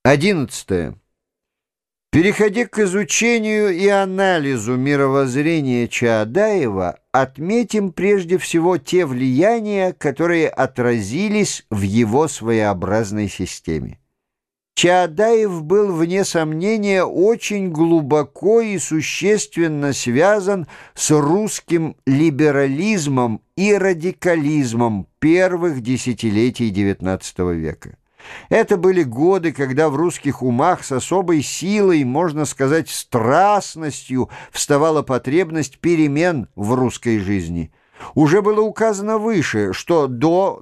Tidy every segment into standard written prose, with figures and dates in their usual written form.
11. Переходя к изучению и анализу мировоззрения Чаадаева, отметим прежде всего те влияния, которые отразились в его своеобразной системе. Чаадаев был, вне сомнения, очень глубоко и существенно связан с русским либерализмом и радикализмом первых десятилетий XIX века. Это были годы, когда в русских умах с особой силой, можно сказать, страстностью вставала потребность перемен в русской жизни. Уже было указано выше, что до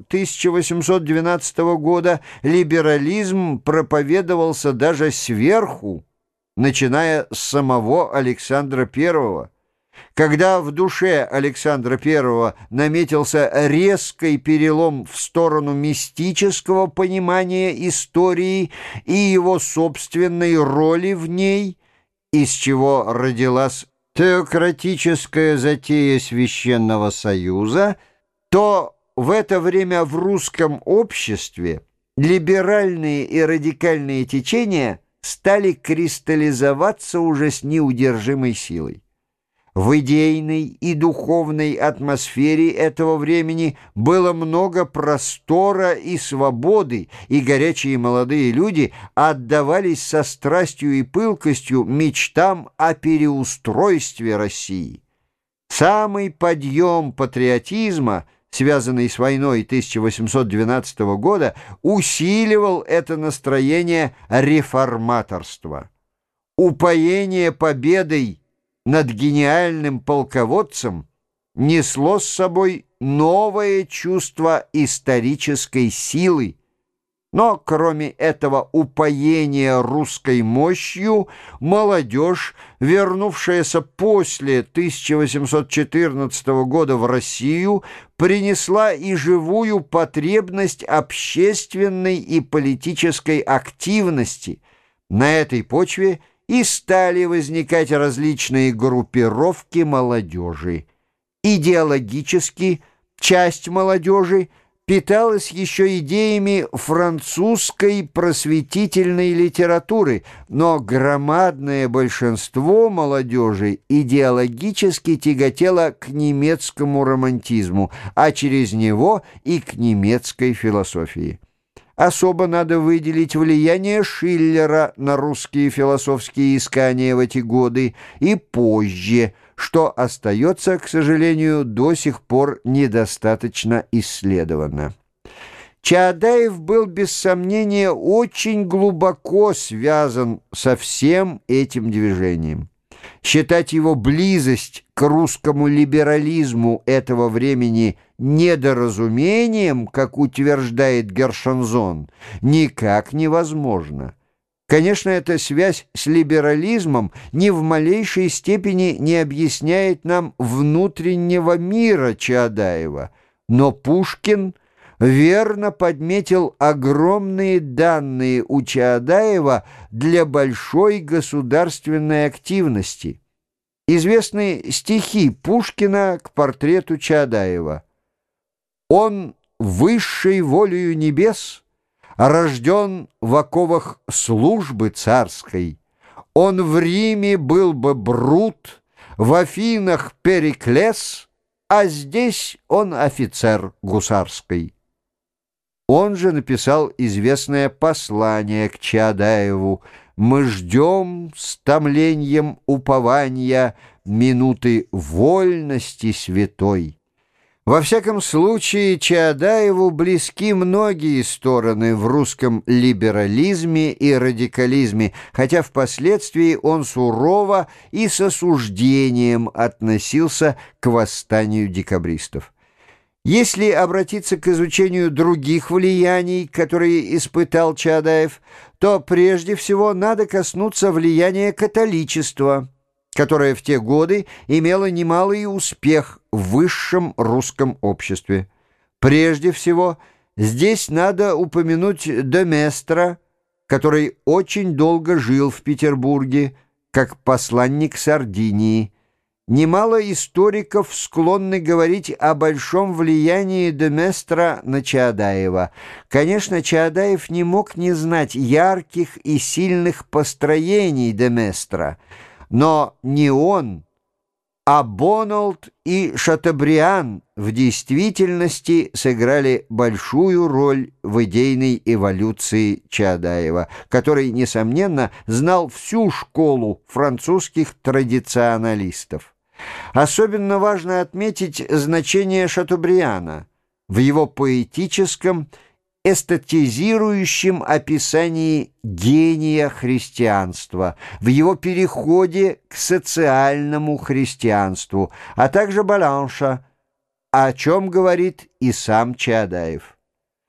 1812 года либерализм проповедовался даже сверху, начиная с самого Александра I. Когда в душе Александра I наметился резкий перелом в сторону мистического понимания истории и его собственной роли в ней, из чего родилась теократическая затея Священного Союза, то в это время в русском обществе либеральные и радикальные течения стали кристаллизоваться уже с неудержимой силой. В идейной и духовной атмосфере этого времени было много простора и свободы, и горячие молодые люди отдавались со страстью и пылкостью мечтам о переустройстве России. Самый подъем патриотизма, связанный с войной 1812 года, усиливал это настроение реформаторства. Упоение победой над гениальным полководцем несло с собой новое чувство исторической силы. Но кроме этого упоения русской мощью, молодежь, вернувшаяся после 1814 года в Россию, принесла и живую потребность общественной и политической активности. На этой почве и стали возникать различные группировки молодежи. Идеологически часть молодежи питалась еще идеями французской просветительной литературы, но громадное большинство молодежи идеологически тяготело к немецкому романтизму, а через него и к немецкой философии. Особо надо выделить влияние Шиллера на русские философские искания в эти годы и позже, что остается, к сожалению, до сих пор недостаточно исследовано. Чаадаев был, без сомнения, очень глубоко связан со всем этим движением. Считать его близость к русскому либерализму этого времени недоразумением, как утверждает Гершензон, никак невозможно. Конечно, эта связь с либерализмом ни в малейшей степени не объясняет нам внутреннего мира Чаадаева, но Пушкин верно подметил огромные данные у Чаадаева для большой государственной активности. Известны стихи Пушкина к портрету Чаадаева. «Он высшей волею небес рожден в оковах службы царской. Он в Риме был бы Брут, в Афинах Периклес, а здесь он офицер гусарский». Он же написал известное послание к Чаадаеву: «Мы ждем с томлением упования минуты вольности святой». Во всяком случае, Чаадаеву близки многие стороны в русском либерализме и радикализме, хотя впоследствии он сурово и с осуждением относился к восстанию декабристов. Если обратиться к изучению других влияний, которые испытал Чаадаев, то прежде всего надо коснуться влияния католичества, которое в те годы имело немалый успех в высшем русском обществе. Прежде всего, здесь надо упомянуть де Местра, который очень долго жил в Петербурге как посланник Сардинии. Немало историков склонны говорить о большом влиянии де Местра на Чаадаева. Конечно, Чаадаев не мог не знать ярких и сильных построений де Местра, но не он, а Бонолд и Шатобриан в действительности сыграли большую роль в идейной эволюции Чаадаева, который, несомненно, знал всю школу французских традиционалистов. Особенно важно отметить значение Шатобриана в его поэтическом, эстетизирующем описании гения христианства, в его переходе к социальному христианству, а также Баланша, о чем говорит и сам Чаадаев.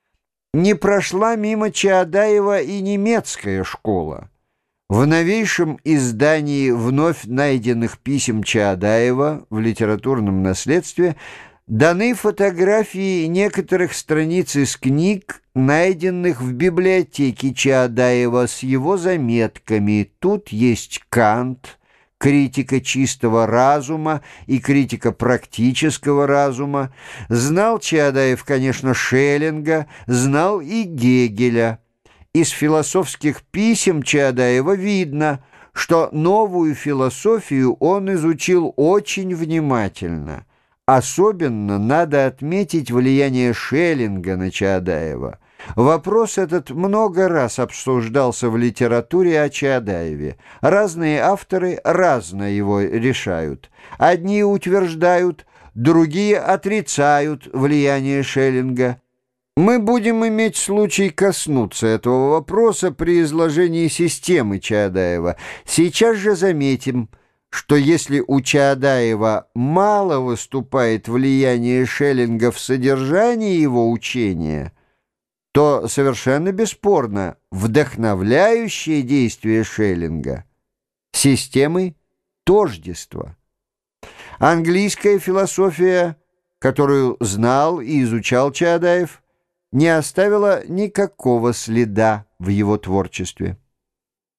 Не прошла мимо Чаадаева и немецкая школа. В новейшем издании вновь найденных писем Чаадаева в литературном наследстве даны фотографии некоторых страниц из книг, найденных в библиотеке Чаадаева с его заметками. Тут есть Кант, критика чистого разума и критика практического разума. Знал Чаадаев, конечно, Шеллинга, знал и Гегеля. Из философских писем Чаадаева видно, что новую философию он изучил очень внимательно. Особенно надо отметить влияние Шеллинга на Чаадаева. Вопрос этот много раз обсуждался в литературе о Чаадаеве. Разные авторы разно его решают. Одни утверждают, другие отрицают влияние Шеллинга. Мы будем иметь случай коснуться этого вопроса при изложении системы Чаадаева. Сейчас же заметим, что если у Чаадаева мало выступает влияние Шеллинга в содержании его учения, то совершенно бесспорно вдохновляющее действие Шеллинга системы тождества. Английская философия, которую знал и изучал Чаадаев, не оставила никакого следа в его творчестве.